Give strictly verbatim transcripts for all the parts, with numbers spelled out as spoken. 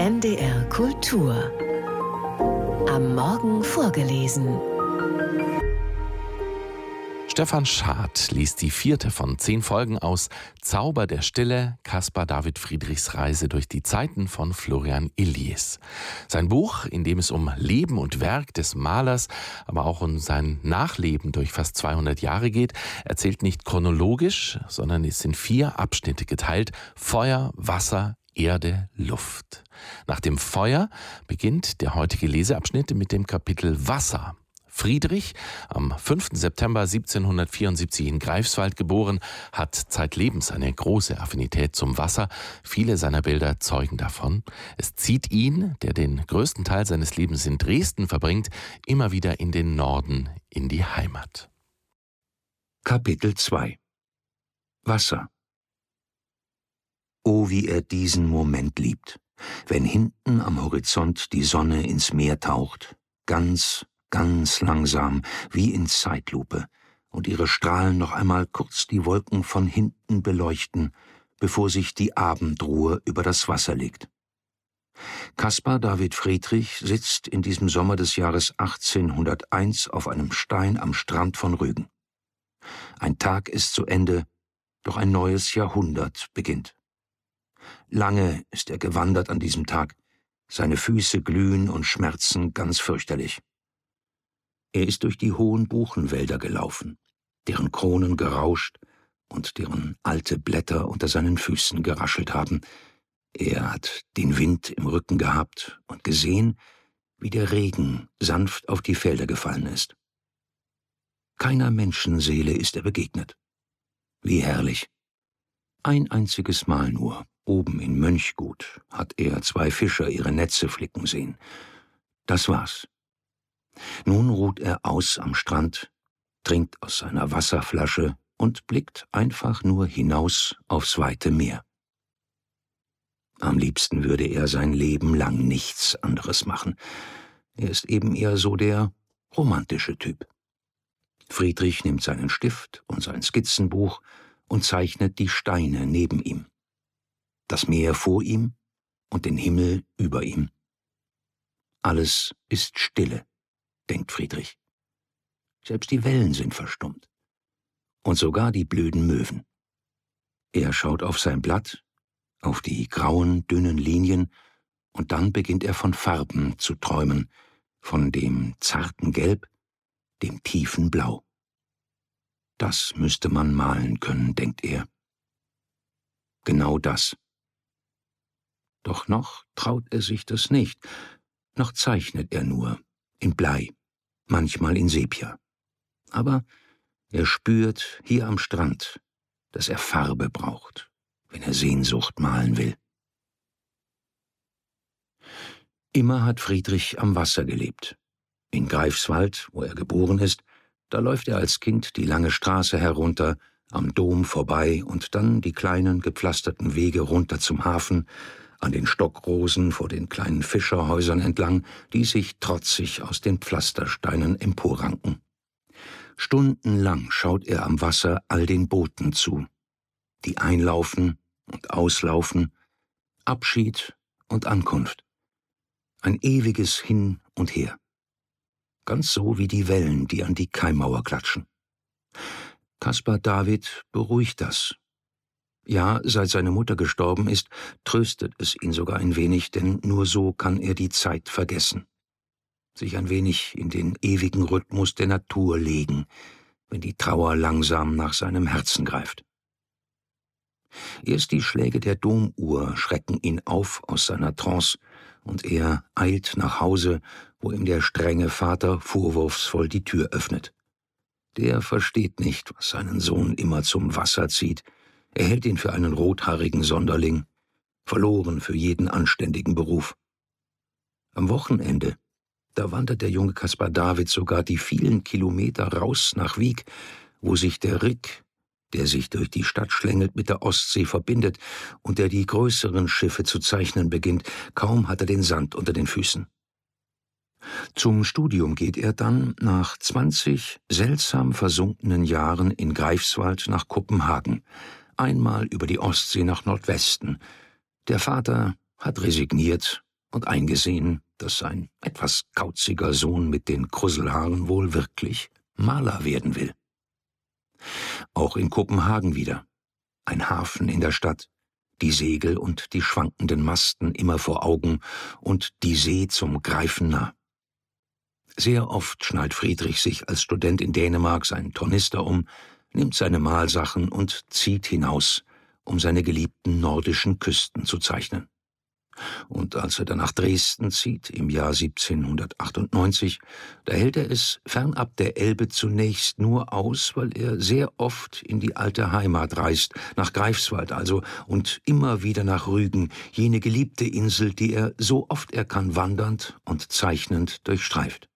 N D R Kultur. Am Morgen vorgelesen. Stefan Schad liest die vierte von zehn Folgen aus Zauber der Stille, Caspar David Friedrichs Reise durch die Zeiten von Florian Illies. Sein Buch, in dem es um Leben und Werk des Malers, aber auch um sein Nachleben durch fast zweihundert Jahre geht, erzählt nicht chronologisch, sondern ist in vier Abschnitte geteilt: Feuer, Wasser, Erde, Luft. Nach dem Feuer beginnt der heutige Leseabschnitt mit dem Kapitel Wasser. Friedrich, am fünften September siebzehnhundertvierundsiebzig in Greifswald geboren, hat zeitlebens eine große Affinität zum Wasser. Viele seiner Bilder zeugen davon. Es zieht ihn, der den größten Teil seines Lebens in Dresden verbringt, immer wieder in den Norden, in die Heimat. Kapitel zwei. Wasser. Oh, wie er diesen Moment liebt, wenn hinten am Horizont die Sonne ins Meer taucht, ganz ganz langsam, wie in Zeitlupe, und ihre Strahlen noch einmal kurz die Wolken von hinten beleuchten, bevor sich die Abendruhe über das Wasser legt. Caspar David Friedrich sitzt in diesem Sommer des Jahres achtzehnhunderteins auf einem Stein am Strand von Rügen. Ein Tag ist zu Ende, doch ein neues Jahrhundert beginnt. Lange ist er gewandert an diesem Tag, seine Füße glühen und schmerzen ganz fürchterlich. Er ist durch die hohen Buchenwälder gelaufen, deren Kronen gerauscht und deren alte Blätter unter seinen Füßen geraschelt haben. Er hat den Wind im Rücken gehabt und gesehen, wie der Regen sanft auf die Felder gefallen ist. Keiner Menschenseele ist er begegnet. Wie herrlich! Ein einziges Mal nur, oben in Mönchgut, hat er zwei Fischer ihre Netze flicken sehen. Das war's. Nun ruht er aus am Strand, trinkt aus seiner Wasserflasche und blickt einfach nur hinaus aufs weite Meer. Am liebsten würde er sein Leben lang nichts anderes machen. Er ist eben eher so der romantische Typ. Friedrich nimmt seinen Stift und sein Skizzenbuch und zeichnet die Steine neben ihm, das Meer vor ihm und den Himmel über ihm. Alles ist Stille, denkt Friedrich. Selbst die Wellen sind verstummt. Und sogar die blöden Möwen. Er schaut auf sein Blatt, auf die grauen, dünnen Linien, und dann beginnt er von Farben zu träumen, von dem zarten Gelb, dem tiefen Blau. Das müsste man malen können, denkt er. Genau das. Doch noch traut er sich das nicht, noch zeichnet er nur, in Blei, manchmal in Sepia. Aber er spürt hier am Strand, dass er Farbe braucht, wenn er Sehnsucht malen will. Immer hat Friedrich am Wasser gelebt. In Greifswald, wo er geboren ist, da läuft er als Kind die lange Straße herunter, am Dom vorbei und dann die kleinen gepflasterten Wege runter zum Hafen, an den Stockrosen vor den kleinen Fischerhäusern entlang, die sich trotzig aus den Pflastersteinen emporranken. Stundenlang schaut er am Wasser all den Booten zu, die einlaufen und auslaufen, Abschied und Ankunft. Ein ewiges Hin und Her. Ganz so wie die Wellen, die an die Kaimauer klatschen. Caspar David beruhigt das. Ja, seit seine Mutter gestorben ist, tröstet es ihn sogar ein wenig, denn nur so kann er die Zeit vergessen. Sich ein wenig in den ewigen Rhythmus der Natur legen, wenn die Trauer langsam nach seinem Herzen greift. Erst die Schläge der Domuhr schrecken ihn auf aus seiner Trance, und er eilt nach Hause, wo ihm der strenge Vater vorwurfsvoll die Tür öffnet. Der versteht nicht, was seinen Sohn immer zum Wasser zieht. Er hält ihn für einen rothaarigen Sonderling, verloren für jeden anständigen Beruf. Am Wochenende, da wandert der junge Caspar David sogar die vielen Kilometer raus nach Wiek, wo sich der Rik, der sich durch die Stadt schlängelt, mit der Ostsee verbindet und der die größeren Schiffe zu zeichnen beginnt. Kaum hat er den Sand unter den Füßen. Zum Studium geht er dann nach zwanzig seltsam versunkenen Jahren in Greifswald nach Kopenhagen, einmal über die Ostsee nach Nordwesten. Der Vater hat resigniert und eingesehen, dass sein etwas kauziger Sohn mit den Krusselhaaren wohl wirklich Maler werden will. Auch in Kopenhagen wieder. Ein Hafen in der Stadt, die Segel und die schwankenden Masten immer vor Augen und die See zum Greifen nah. Sehr oft schnallt Friedrich sich als Student in Dänemark seinen Tornister um, nimmt seine Malsachen und zieht hinaus, um seine geliebten nordischen Küsten zu zeichnen. Und als er dann nach Dresden zieht, im Jahr siebzehnhundertachtundneunzig, da hält er es fernab der Elbe zunächst nur aus, weil er sehr oft in die alte Heimat reist, nach Greifswald also, und immer wieder nach Rügen, jene geliebte Insel, die er so oft er kann wandernd und zeichnend durchstreift.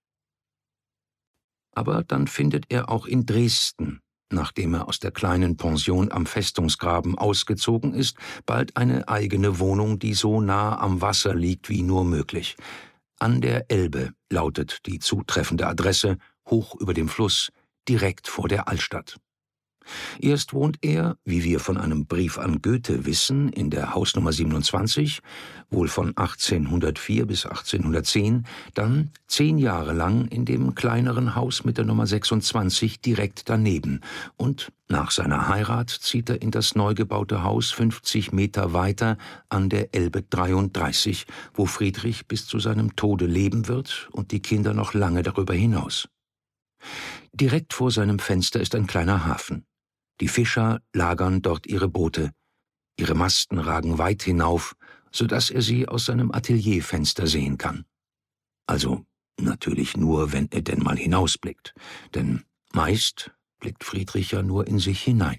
Aber dann findet er auch in Dresden, nachdem er aus der kleinen Pension am Festungsgraben ausgezogen ist, bald eine eigene Wohnung, die so nah am Wasser liegt wie nur möglich. An der Elbe lautet die zutreffende Adresse, hoch über dem Fluss, direkt vor der Altstadt. Erst wohnt er, wie wir von einem Brief an Goethe wissen, in der Hausnummer siebenundzwanzig, wohl von achtzehnhundertvier bis achtzehnhundertzehn, dann zehn Jahre lang in dem kleineren Haus mit der Nummer sechsundzwanzig direkt daneben und nach seiner Heirat zieht er in das neu gebaute Haus fünfzig Meter weiter an der Elbe dreiunddreißig, wo Friedrich bis zu seinem Tode leben wird und die Kinder noch lange darüber hinaus. Direkt vor seinem Fenster ist ein kleiner Hafen. Die Fischer lagern dort ihre Boote. Ihre Masten ragen weit hinauf, so dass er sie aus seinem Atelierfenster sehen kann. Also natürlich nur, wenn er denn mal hinausblickt, denn meist blickt Friedrich ja nur in sich hinein.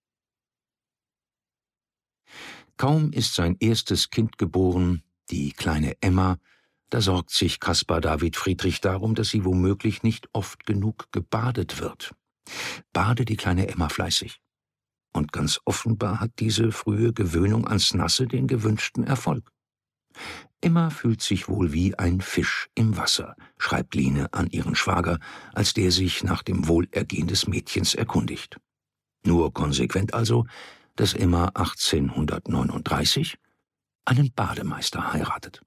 Kaum ist sein erstes Kind geboren, die kleine Emma, da sorgt sich Caspar David Friedrich darum, dass sie womöglich nicht oft genug gebadet wird. Bade die kleine Emma fleißig. Und ganz offenbar hat diese frühe Gewöhnung ans Nasse den gewünschten Erfolg. Emma fühlt sich wohl wie ein Fisch im Wasser, schreibt Line an ihren Schwager, als der sich nach dem Wohlergehen des Mädchens erkundigt. Nur konsequent also, dass Emma achtzehnhundertneununddreißig einen Bademeister heiratet.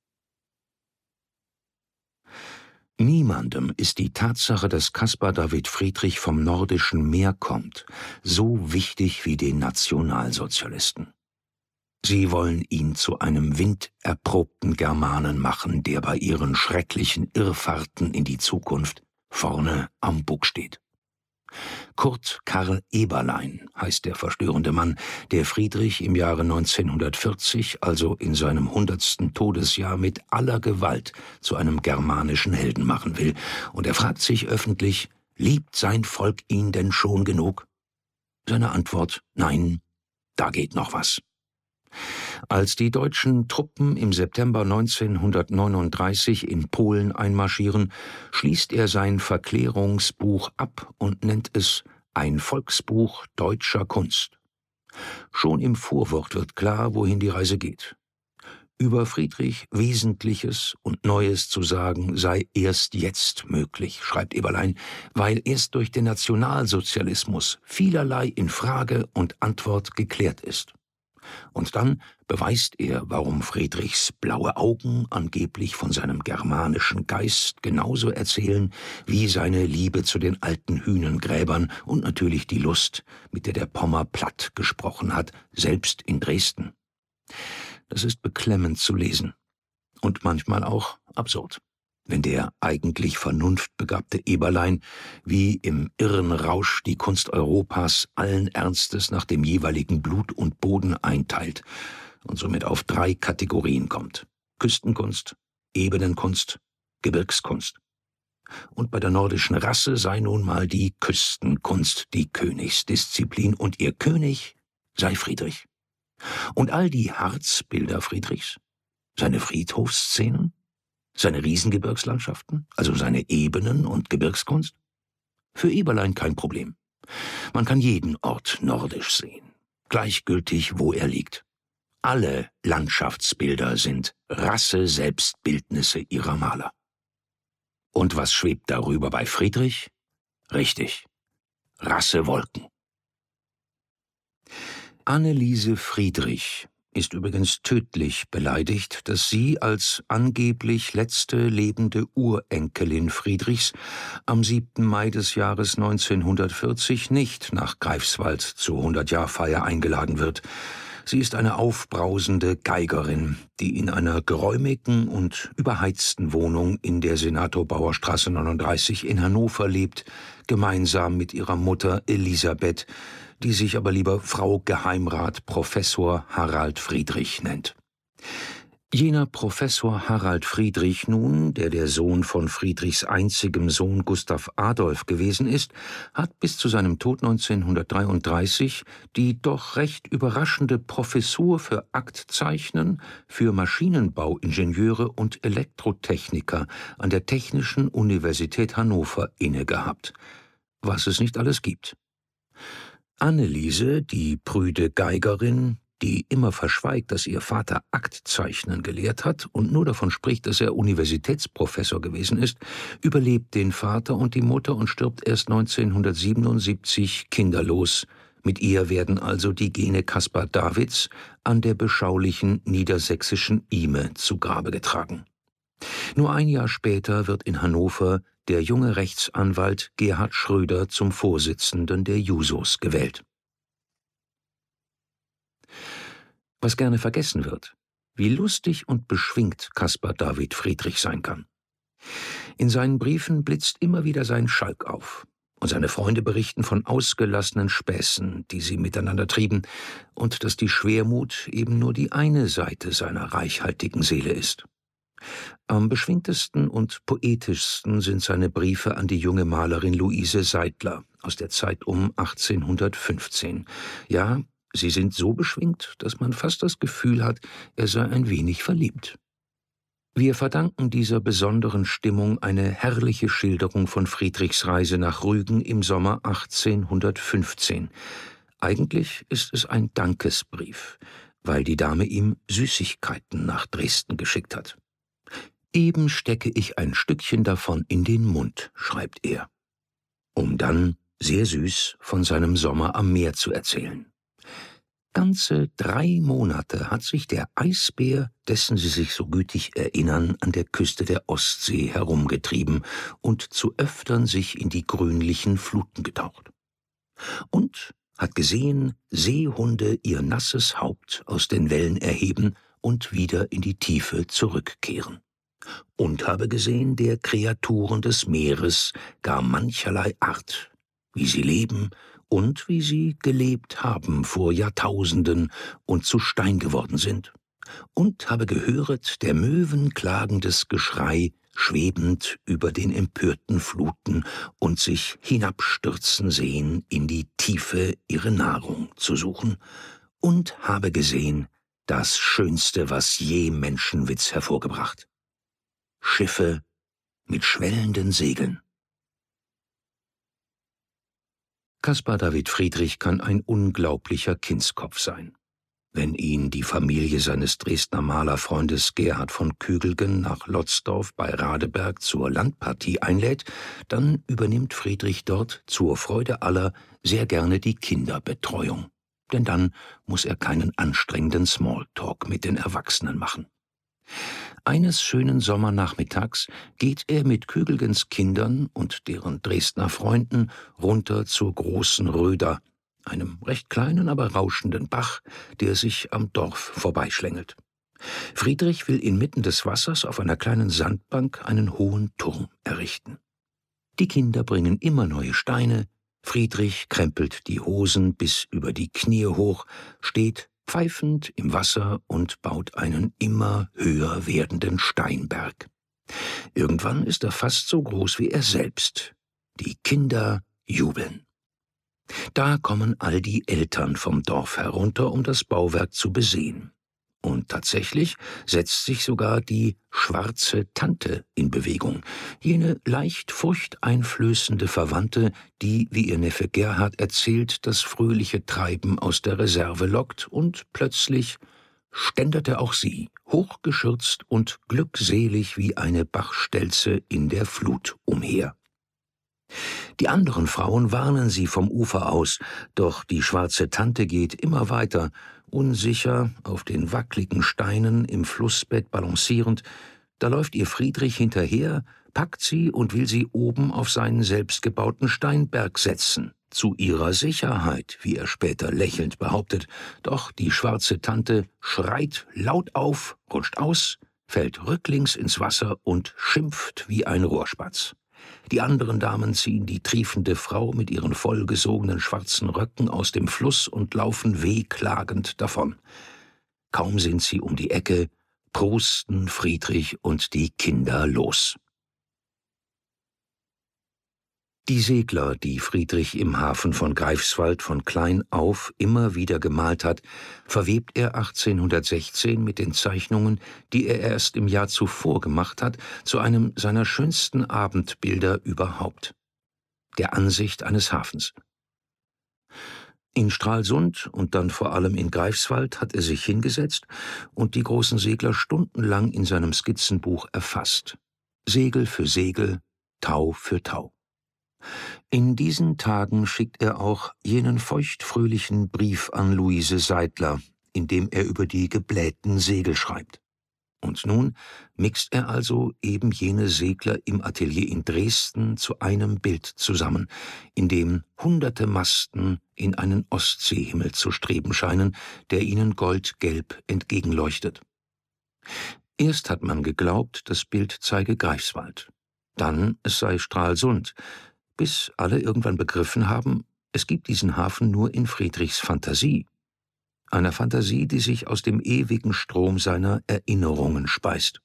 Niemandem ist die Tatsache, dass Caspar David Friedrich vom nordischen Meer kommt, so wichtig wie den Nationalsozialisten. Sie wollen ihn zu einem winderprobten Germanen machen, der bei ihren schrecklichen Irrfahrten in die Zukunft vorne am Bug steht. Kurt Karl Eberlein heißt der verstörende Mann, der Friedrich im Jahre neunzehnhundertvierzig, also in seinem hundertsten Todesjahr, mit aller Gewalt zu einem germanischen Helden machen will. Und er fragt sich öffentlich, liebt sein Volk ihn denn schon genug? Seine Antwort, nein, da geht noch was. Als die deutschen Truppen im September neunzehnhundertneununddreißig in Polen einmarschieren, schließt er sein Verklärungsbuch ab und nennt es »Ein Volksbuch deutscher Kunst«. Schon im Vorwort wird klar, wohin die Reise geht. Über Friedrich Wesentliches und Neues zu sagen, sei erst jetzt möglich, schreibt Eberlein, weil erst durch den Nationalsozialismus vielerlei in Frage und Antwort geklärt ist. Und dann beweist er, warum Friedrichs blaue Augen angeblich von seinem germanischen Geist genauso erzählen wie seine Liebe zu den alten Hünengräbern und natürlich die Lust, mit der der Pommer platt gesprochen hat, selbst in Dresden. Das ist beklemmend zu lesen und manchmal auch absurd, wenn der eigentlich vernunftbegabte Eberlein wie im irren Rausch die Kunst Europas allen Ernstes nach dem jeweiligen Blut und Boden einteilt und somit auf drei Kategorien kommt: Küstenkunst, Ebenenkunst, Gebirgskunst. Und bei der nordischen Rasse sei nun mal die Küstenkunst die Königsdisziplin und ihr König sei Friedrich. Und all die Harzbilder Friedrichs, seine Friedhofsszenen, seine Riesengebirgslandschaften, also seine Ebenen und Gebirgskunst? Für Eberlein kein Problem. Man kann jeden Ort nordisch sehen, gleichgültig, wo er liegt. Alle Landschaftsbilder sind Rasse-Selbstbildnisse ihrer Maler. Und was schwebt darüber bei Friedrich? Richtig, Rassewolken. Anneliese Friedrich ist übrigens tödlich beleidigt, dass sie als angeblich letzte lebende Urenkelin Friedrichs am siebten Mai des Jahres neunzehnhundertvierzig nicht nach Greifswald zur hundertjahrfeier eingeladen wird. Sie ist eine aufbrausende Geigerin, die in einer geräumigen und überheizten Wohnung in der Senatorbauerstraße neununddreißig in Hannover lebt, gemeinsam mit ihrer Mutter Elisabeth, die sich aber lieber Frau Geheimrat Professor Harald Friedrich nennt. Jener Professor Harald Friedrich nun, der der Sohn von Friedrichs einzigem Sohn Gustav Adolf gewesen ist, hat bis zu seinem Tod neunzehnhundertdreiunddreißig die doch recht überraschende Professur für Aktzeichnen für Maschinenbauingenieure und Elektrotechniker an der Technischen Universität Hannover innegehabt. Was es nicht alles gibt. Anneliese, die prüde Geigerin, die immer verschweigt, dass ihr Vater Aktzeichnen gelehrt hat und nur davon spricht, dass er Universitätsprofessor gewesen ist, überlebt den Vater und die Mutter und stirbt erst neunzehnhundertsiebenundsiebzig kinderlos. Mit ihr werden also die Gene Caspar Davids an der beschaulichen niedersächsischen Ihme zu Grabe getragen. Nur ein Jahr später wird in Hannover der junge Rechtsanwalt Gerhard Schröder zum Vorsitzenden der Jusos gewählt. Was gerne vergessen wird, wie lustig und beschwingt Caspar David Friedrich sein kann. In seinen Briefen blitzt immer wieder sein Schalk auf, und seine Freunde berichten von ausgelassenen Späßen, die sie miteinander trieben, und dass die Schwermut eben nur die eine Seite seiner reichhaltigen Seele ist. Am beschwingtesten und poetischsten sind seine Briefe an die junge Malerin Luise Seidler aus der Zeit um achtzehnhundertfünfzehn. Ja, sie sind so beschwingt, dass man fast das Gefühl hat, er sei ein wenig verliebt. Wir verdanken dieser besonderen Stimmung eine herrliche Schilderung von Friedrichs Reise nach Rügen im Sommer achtzehnhundertfünfzehn. Eigentlich ist es ein Dankesbrief, weil die Dame ihm Süßigkeiten nach Dresden geschickt hat. »Eben stecke ich ein Stückchen davon in den Mund«, schreibt er, um dann sehr süß von seinem Sommer am Meer zu erzählen. Ganze drei Monate hat sich der Eisbär, dessen Sie sich so gütig erinnern, an der Küste der Ostsee herumgetrieben und zu öftern sich in die grünlichen Fluten getaucht. Und hat gesehen Seehunde ihr nasses Haupt aus den Wellen erheben und wieder in die Tiefe zurückkehren. Und habe gesehen der Kreaturen des Meeres gar mancherlei Art, wie sie leben und wie sie gelebt haben vor Jahrtausenden und zu Stein geworden sind. Und habe gehöret der Möwen klagendes Geschrei, schwebend über den empörten Fluten und sich hinabstürzen sehen in die Tiefe ihre Nahrung zu suchen. Und habe gesehen das Schönste, was je Menschenwitz hervorgebracht. Schiffe mit schwellenden Segeln. Caspar David Friedrich kann ein unglaublicher Kindskopf sein. Wenn ihn die Familie seines Dresdner Malerfreundes Gerhard von Kügelgen nach Lotzdorf bei Radeberg zur Landpartie einlädt, dann übernimmt Friedrich dort zur Freude aller sehr gerne die Kinderbetreuung. Denn dann muss er keinen anstrengenden Smalltalk mit den Erwachsenen machen. Eines schönen Sommernachmittags geht er mit Kügelgens Kindern und deren Dresdner Freunden runter zur Großen Röder, einem recht kleinen, aber rauschenden Bach, der sich am Dorf vorbeischlängelt. Friedrich will inmitten des Wassers auf einer kleinen Sandbank einen hohen Turm errichten. Die Kinder bringen immer neue Steine, Friedrich krempelt die Hosen bis über die Knie hoch, steht pfeifend im Wasser und baut einen immer höher werdenden Steinberg. Irgendwann ist er fast so groß wie er selbst. Die Kinder jubeln. Da kommen all die Eltern vom Dorf herunter, um das Bauwerk zu besehen. Und tatsächlich setzt sich sogar die schwarze Tante in Bewegung, jene leicht furchteinflößende Verwandte, die, wie ihr Neffe Gerhard erzählt, das fröhliche Treiben aus der Reserve lockt, und plötzlich ständerte auch sie, hochgeschürzt und glückselig wie eine Bachstelze in der Flut umher. Die anderen Frauen warnen sie vom Ufer aus, doch die schwarze Tante geht immer weiter, Unsicher auf den wackligen Steinen im Flussbett balancierend, da läuft ihr Friedrich hinterher, packt sie und will sie oben auf seinen selbstgebauten Steinberg setzen. Zu ihrer Sicherheit, wie er später lächelnd behauptet, doch die schwarze Tante schreit laut auf, rutscht aus, fällt rücklings ins Wasser und schimpft wie ein Rohrspatz. Die anderen Damen ziehen die triefende Frau mit ihren vollgesogenen schwarzen Röcken aus dem Fluss und laufen wehklagend davon. Kaum sind sie um die Ecke, prusten Friedrich und die Kinder los. Die Segler, die Friedrich im Hafen von Greifswald von klein auf immer wieder gemalt hat, verwebt er achtzehnhundertsechzehn mit den Zeichnungen, die er erst im Jahr zuvor gemacht hat, zu einem seiner schönsten Abendbilder überhaupt: der Ansicht eines Hafens. In Stralsund und dann vor allem in Greifswald hat er sich hingesetzt und die großen Segler stundenlang in seinem Skizzenbuch erfasst. Segel für Segel, Tau für Tau. In diesen Tagen schickt er auch jenen feuchtfröhlichen Brief an Luise Seidler, in dem er über die geblähten Segel schreibt. Und nun mixt er also eben jene Segler im Atelier in Dresden zu einem Bild zusammen, in dem hunderte Masten in einen Ostseehimmel zu streben scheinen, der ihnen goldgelb entgegenleuchtet. Erst hat man geglaubt, das Bild zeige Greifswald, dann es sei Stralsund, bis alle irgendwann begriffen haben, es gibt diesen Hafen nur in Friedrichs Fantasie. Einer Fantasie, die sich aus dem ewigen Strom seiner Erinnerungen speist.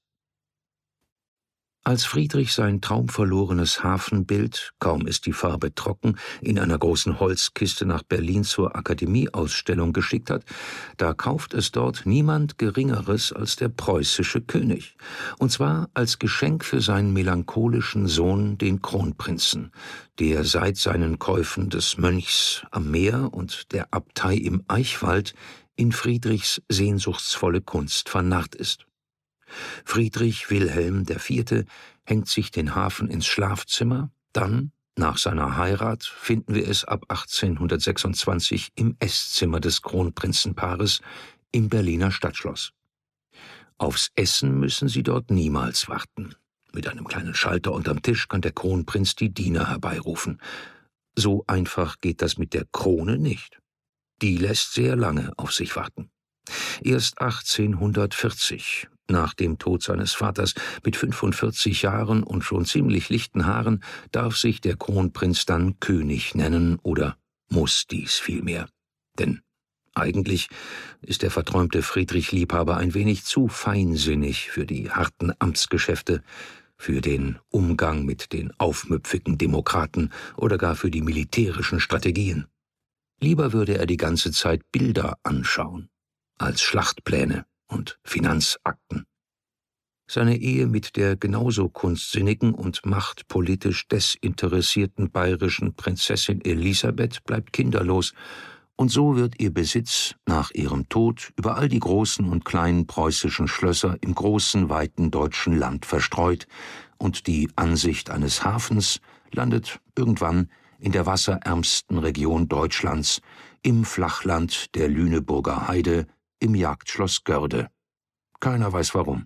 Als Friedrich sein traumverlorenes Hafenbild, kaum ist die Farbe trocken, in einer großen Holzkiste nach Berlin zur Akademieausstellung geschickt hat, da kauft es dort niemand Geringeres als der preußische König, und zwar als Geschenk für seinen melancholischen Sohn, den Kronprinzen, der seit seinen Käufen des Mönchs am Meer und der Abtei im Eichwald in Friedrichs sehnsuchtsvolle Kunst vernarrt ist. Friedrich Wilhelm der Vierte hängt sich den Hafen ins Schlafzimmer, dann, nach seiner Heirat, finden wir es ab achtzehnhundertsechsundzwanzig im Esszimmer des Kronprinzenpaares im Berliner Stadtschloss. Aufs Essen müssen sie dort niemals warten. Mit einem kleinen Schalter unterm Tisch kann der Kronprinz die Diener herbeirufen. So einfach geht das mit der Krone nicht. Die lässt sehr lange auf sich warten. Erst achtzehnhundertvierzig, nach dem Tod seines Vaters, mit fünfundvierzig Jahren und schon ziemlich lichten Haaren, darf sich der Kronprinz dann König nennen oder muss dies vielmehr. Denn eigentlich ist der verträumte Friedrich-Liebhaber ein wenig zu feinsinnig für die harten Amtsgeschäfte, für den Umgang mit den aufmüpfigen Demokraten oder gar für die militärischen Strategien. Lieber würde er die ganze Zeit Bilder anschauen als Schlachtpläne und Finanzakten. Seine Ehe mit der genauso kunstsinnigen und machtpolitisch desinteressierten bayerischen Prinzessin Elisabeth bleibt kinderlos, und so wird ihr Besitz nach ihrem Tod über all die großen und kleinen preußischen Schlösser im großen, weiten deutschen Land verstreut, und die Ansicht eines Hafens landet irgendwann in der wasserärmsten Region Deutschlands, im Flachland der Lüneburger Heide, im Jagdschloss Görde. Keiner weiß warum.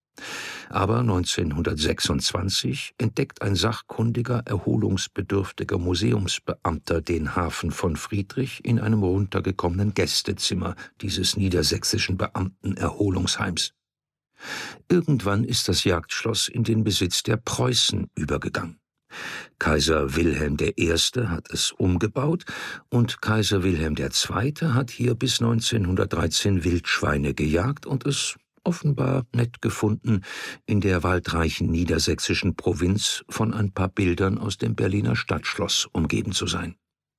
Aber neunzehnhundertsechsundzwanzig entdeckt ein sachkundiger, erholungsbedürftiger Museumsbeamter den Hafen von Friedrich in einem runtergekommenen Gästezimmer dieses niedersächsischen Beamtenerholungsheims. Irgendwann ist das Jagdschloss in den Besitz der Preußen übergegangen. Kaiser Wilhelm der Erste hat es umgebaut und Kaiser Wilhelm der Zweite hat hier bis neunzehnhundertdreizehn Wildschweine gejagt und es offenbar nett gefunden, in der waldreichen niedersächsischen Provinz von ein paar Bildern aus dem Berliner Stadtschloss umgeben zu sein.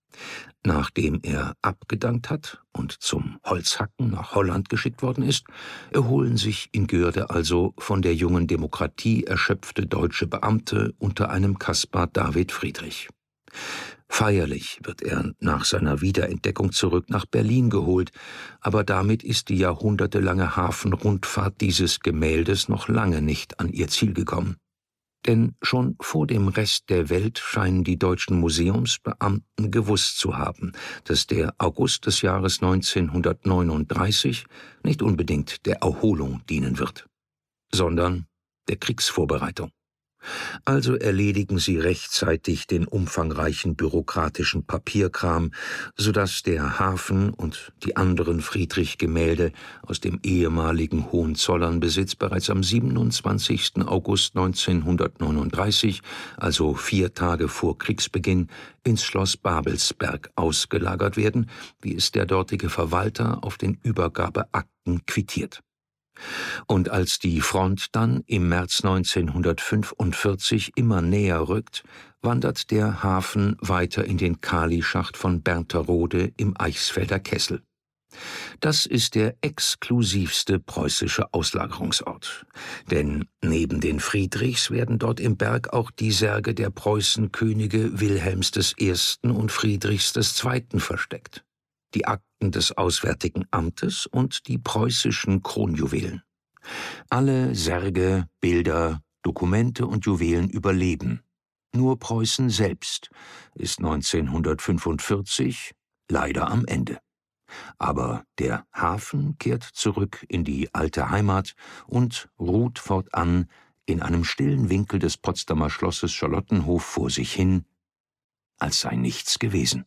Nachdem er abgedankt hat und zum Holzhacken nach Holland geschickt worden ist, erholen sich in Görde also von der jungen Demokratie erschöpfte deutsche Beamte unter einem Caspar David Friedrich. Feierlich wird er nach seiner Wiederentdeckung zurück nach Berlin geholt, aber damit ist die jahrhundertelange Hafenrundfahrt dieses Gemäldes noch lange nicht an ihr Ziel gekommen. Denn schon vor dem Rest der Welt scheinen die deutschen Museumsbeamten gewusst zu haben, dass der August des Jahres neunzehnhundertneununddreißig nicht unbedingt der Erholung dienen wird, sondern der Kriegsvorbereitung. Also erledigen sie rechtzeitig den umfangreichen bürokratischen Papierkram, sodass der Hafen und die anderen Friedrich-Gemälde aus dem ehemaligen Hohenzollernbesitz bereits am siebenundzwanzigsten August neunzehnhundertneununddreißig, also vier Tage vor Kriegsbeginn, ins Schloss Babelsberg ausgelagert werden, wie es der dortige Verwalter auf den Übergabeakten quittiert. Und als die Front dann im März neunzehnhundertfünfundvierzig immer näher rückt, wandert der Hafen weiter in den Kalischacht von Berntherode im Eichsfelder Kessel. Das ist der exklusivste preußische Auslagerungsort. Denn neben den Friedrichs werden dort im Berg auch die Särge der Preußenkönige Wilhelms des Ersten und Friedrichs des Zweiten versteckt, die Akten des Auswärtigen Amtes und die preußischen Kronjuwelen. Alle Särge, Bilder, Dokumente und Juwelen überleben. Nur Preußen selbst ist neunzehnhundertfünfundvierzig leider am Ende. Aber der Hafen kehrt zurück in die alte Heimat und ruht fortan in einem stillen Winkel des Potsdamer Schlosses Charlottenhof vor sich hin, als sei nichts gewesen.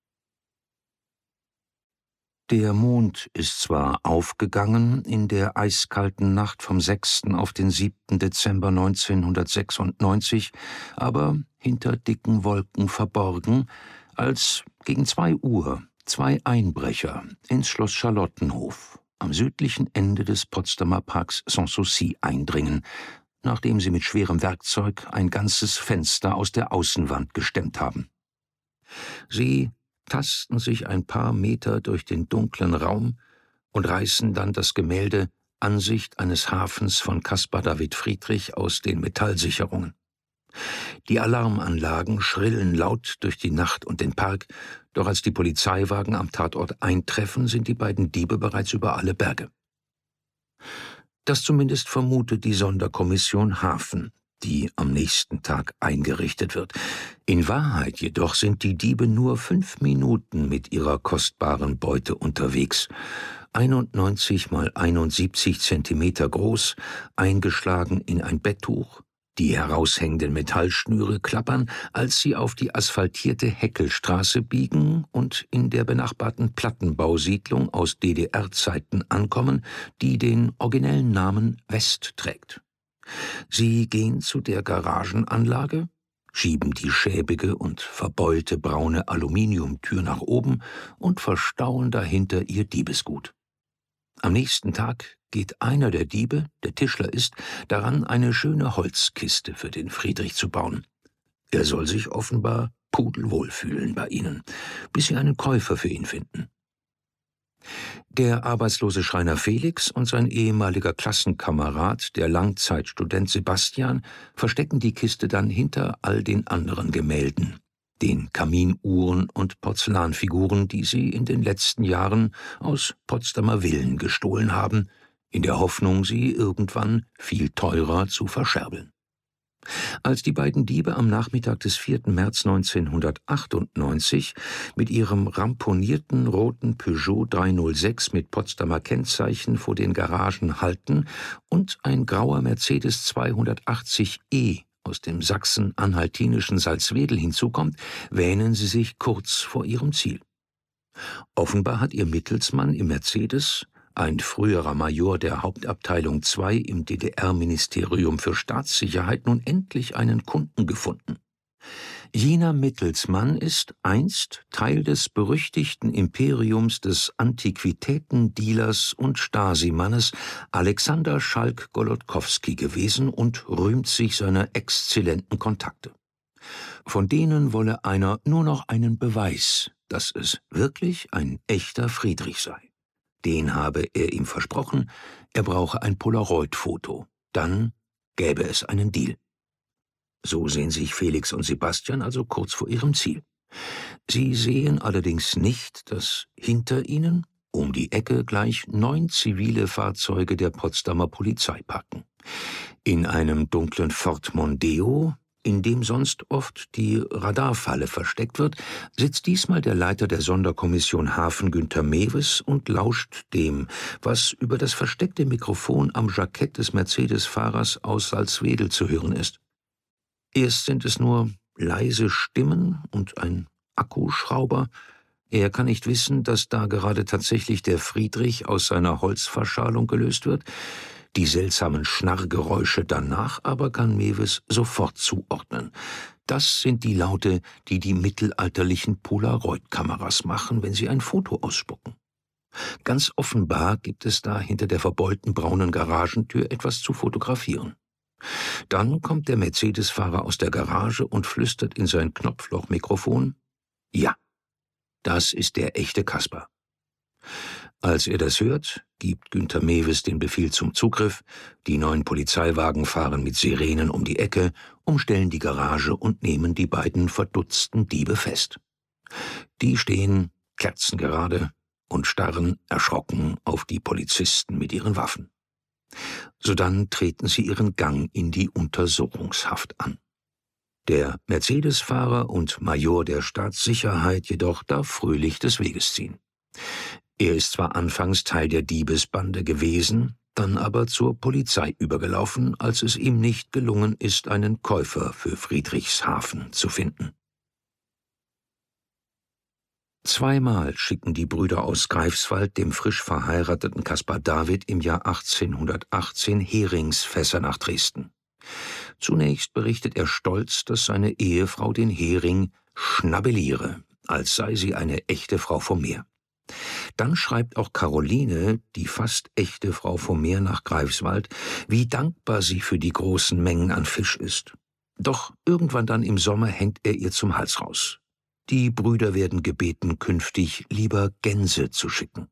Der Mond ist zwar aufgegangen in der eiskalten Nacht vom sechsten auf den siebten Dezember neunzehnhundertsechsundneunzig, aber hinter dicken Wolken verborgen, als gegen zwei Uhr zwei Einbrecher ins Schloss Charlottenhof am südlichen Ende des Potsdamer Parks Sanssouci eindringen, nachdem sie mit schwerem Werkzeug ein ganzes Fenster aus der Außenwand gestemmt haben. Sie tasten sich ein paar Meter durch den dunklen Raum und reißen dann das Gemälde Ansicht eines Hafens von Caspar David Friedrich aus den Metallsicherungen. Die Alarmanlagen schrillen laut durch die Nacht und den Park, doch als die Polizeiwagen am Tatort eintreffen, sind die beiden Diebe bereits über alle Berge. Das zumindest vermutet die Sonderkommission Hafen, die am nächsten Tag eingerichtet wird. In Wahrheit jedoch sind die Diebe nur fünf Minuten mit ihrer kostbaren Beute unterwegs. einundneunzig mal einundsiebzig Zentimeter groß, eingeschlagen in ein Betttuch. Die heraushängenden Metallschnüre klappern, als sie auf die asphaltierte Heckelstraße biegen und in der benachbarten Plattenbausiedlung aus D D R-Zeiten ankommen, die den originellen Namen West trägt. Sie gehen zu der Garagenanlage, schieben die schäbige und verbeulte braune Aluminiumtür nach oben und verstauen dahinter ihr Diebesgut. Am nächsten Tag geht einer der Diebe, der Tischler ist, daran, eine schöne Holzkiste für den Friedrich zu bauen. Er soll sich offenbar pudelwohl fühlen bei ihnen, bis sie einen Käufer für ihn finden. Der arbeitslose Schreiner Felix und sein ehemaliger Klassenkamerad, der Langzeitstudent Sebastian, verstecken die Kiste dann hinter all den anderen Gemälden, den Kaminuhren und Porzellanfiguren, die sie in den letzten Jahren aus Potsdamer Villen gestohlen haben, in der Hoffnung, sie irgendwann viel teurer zu verscherbeln. Als die beiden Diebe am Nachmittag des vierten März neunzehnhundertachtundneunzig mit ihrem ramponierten roten Peugeot dreihundertsechs mit Potsdamer Kennzeichen vor den Garagen halten und ein grauer Mercedes zweihundertachtzig E aus dem sachsen-anhaltinischen Salzwedel hinzukommt, wähnen sie sich kurz vor ihrem Ziel. Offenbar hat ihr Mittelsmann im Mercedes, ein früherer Major der Hauptabteilung zwei im D D R-Ministerium für Staatssicherheit, nun endlich einen Kunden gefunden. Jener Mittelsmann ist einst Teil des berüchtigten Imperiums des Antiquitätendealers und Stasi-Mannes Alexander Schalk-Golodkowski gewesen und rühmt sich seiner exzellenten Kontakte. Von denen wolle einer nur noch einen Beweis, dass es wirklich ein echter Friedrich sei. Den habe er ihm versprochen, er brauche ein Polaroid-Foto. Dann gäbe es einen Deal. So sehen sich Felix und Sebastian also kurz vor ihrem Ziel. Sie sehen allerdings nicht, dass hinter ihnen um die Ecke gleich neun zivile Fahrzeuge der Potsdamer Polizei parken. In einem dunklen Ford Mondeo, in dem sonst oft die Radarfalle versteckt wird, sitzt diesmal der Leiter der Sonderkommission Hafen Günter Mewes und lauscht dem, was über das versteckte Mikrofon am Jackett des Mercedes-Fahrers aus Salzwedel zu hören ist. Erst sind es nur leise Stimmen und ein Akkuschrauber. Er kann nicht wissen, dass da gerade tatsächlich der Friedrich aus seiner Holzverschalung gelöst wird. Die seltsamen Schnarrgeräusche danach aber kann Mewes sofort zuordnen. Das sind die Laute, die die mittelalterlichen Polaroid-Kameras machen, wenn sie ein Foto ausspucken. Ganz offenbar gibt es da hinter der verbeulten braunen Garagentür etwas zu fotografieren. Dann kommt der Mercedes-Fahrer aus der Garage und flüstert in sein Knopflochmikrofon: Ja, das ist der echte Kaspar. Als er das hört, gibt Günter Mewes den Befehl zum Zugriff, die neuen Polizeiwagen fahren mit Sirenen um die Ecke, umstellen die Garage und nehmen die beiden verdutzten Diebe fest. Die stehen kerzengerade und starren erschrocken auf die Polizisten mit ihren Waffen. Sodann treten sie ihren Gang in die Untersuchungshaft an. Der Mercedes-Fahrer und Major der Staatssicherheit jedoch darf fröhlich des Weges ziehen. Er ist zwar anfangs Teil der Diebesbande gewesen, dann aber zur Polizei übergelaufen, als es ihm nicht gelungen ist, einen Käufer für Friedrichshafen zu finden. Zweimal schicken die Brüder aus Greifswald dem frisch verheirateten Caspar David im Jahr achtzehnhundertachtzehn Heringsfässer nach Dresden. Zunächst berichtet er stolz, dass seine Ehefrau den Hering schnabelliere, als sei sie eine echte Frau vom Meer. Dann schreibt auch Caroline, die fast echte Frau vom Meer, nach Greifswald, wie dankbar sie für die großen Mengen an Fisch ist. Doch irgendwann dann im Sommer hängt er ihr zum Hals raus. Die Brüder werden gebeten, künftig lieber Gänse zu schicken.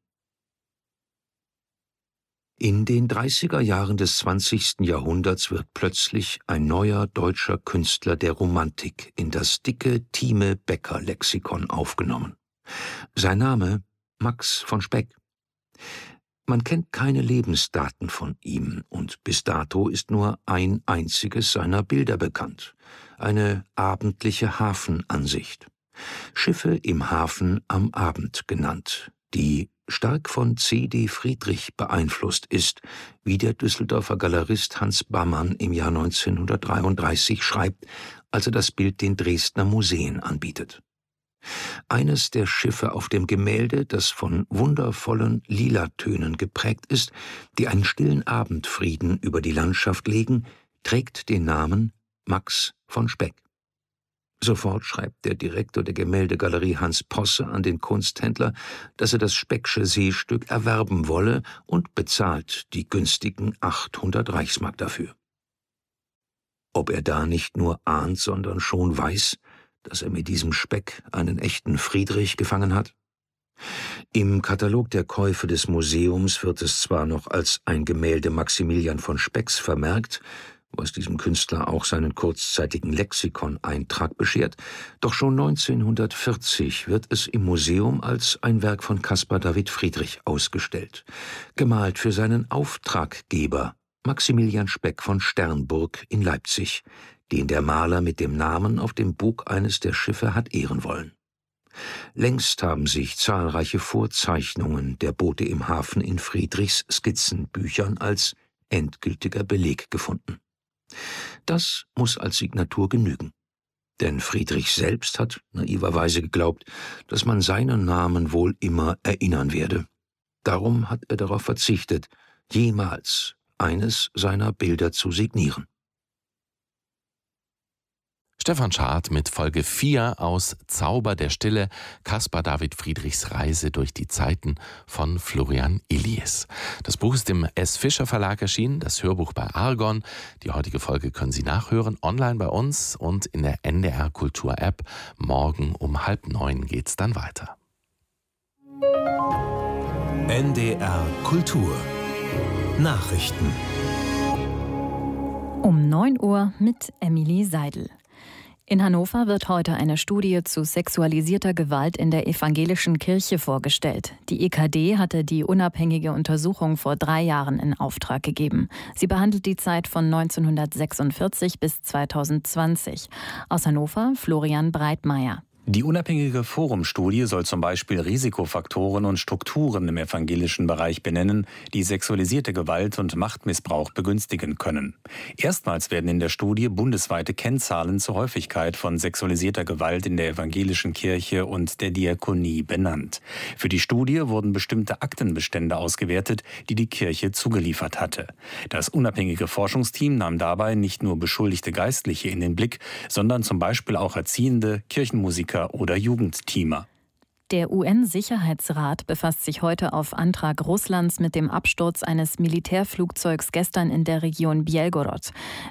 In den dreißiger Jahren des zwanzigsten Jahrhunderts wird plötzlich ein neuer deutscher Künstler der Romantik in das dicke Thieme-Becker-Lexikon aufgenommen. Sein Name Max von Speck. Man kennt keine Lebensdaten von ihm und bis dato ist nur ein einziges seiner Bilder bekannt. Eine abendliche Hafenansicht. Schiffe im Hafen am Abend genannt, die stark von C D Friedrich beeinflusst ist, wie der Düsseldorfer Galerist Hans Bammann im Jahr neunzehnhundertdreiunddreißig schreibt, als er das Bild den Dresdner Museen anbietet. Eines der Schiffe auf dem Gemälde, das von wundervollen Lilatönen geprägt ist, die einen stillen Abendfrieden über die Landschaft legen, trägt den Namen Max von Speck. Sofort schreibt der Direktor der Gemäldegalerie Hans Posse an den Kunsthändler, dass er das Specksche Seestück erwerben wolle und bezahlt die günstigen achthundert Reichsmark dafür. Ob er da nicht nur ahnt, sondern schon weiß, dass er mit diesem Speck einen echten Friedrich gefangen hat? Im Katalog der Käufe des Museums wird es zwar noch als ein Gemälde Maximilian von Specks vermerkt, was diesem Künstler auch seinen kurzzeitigen Lexikon-Eintrag beschert, doch schon neunzehnhundertvierzig wird es im Museum als ein Werk von Caspar David Friedrich ausgestellt, gemalt für seinen Auftraggeber Maximilian Speck von Sternburg in Leipzig, den der Maler mit dem Namen auf dem Bug eines der Schiffe hat ehren wollen. Längst haben sich zahlreiche Vorzeichnungen der Boote im Hafen in Friedrichs Skizzenbüchern als endgültiger Beleg gefunden. Das muss als Signatur genügen. Denn Friedrich selbst hat naiverweise geglaubt, dass man seinen Namen wohl immer erinnern werde. Darum hat er darauf verzichtet, jemals eines seiner Bilder zu signieren. Stefan Schad mit Folge vier aus Zauber der Stille, Caspar David Friedrichs Reise durch die Zeiten von Florian Illies. Das Buch ist im S. Fischer Verlag erschienen, das Hörbuch bei Argon. Die heutige Folge können Sie nachhören, online bei uns und in der N D R Kultur App. Morgen um halb neun geht's dann weiter. N D R Kultur Nachrichten. Um neun Uhr mit Emily Seidel. In Hannover wird heute eine Studie zu sexualisierter Gewalt in der evangelischen Kirche vorgestellt. Die E K D hatte die unabhängige Untersuchung vor drei Jahren in Auftrag gegeben. Sie behandelt die Zeit von neunzehnhundertsechsundvierzig bis zweitausendzwanzig. Aus Hannover Florian Breitmeier. Die unabhängige Forum-Studie soll zum Beispiel Risikofaktoren und Strukturen im evangelischen Bereich benennen, die sexualisierte Gewalt und Machtmissbrauch begünstigen können. Erstmals werden in der Studie bundesweite Kennzahlen zur Häufigkeit von sexualisierter Gewalt in der evangelischen Kirche und der Diakonie benannt. Für die Studie wurden bestimmte Aktenbestände ausgewertet, die die Kirche zugeliefert hatte. Das unabhängige Forschungsteam nahm dabei nicht nur beschuldigte Geistliche in den Blick, sondern zum Beispiel auch Erziehende, Kirchenmusiker oder Jugendteamer. Der U N-Sicherheitsrat befasst sich heute auf Antrag Russlands mit dem Absturz eines Militärflugzeugs gestern in der Region Belgorod.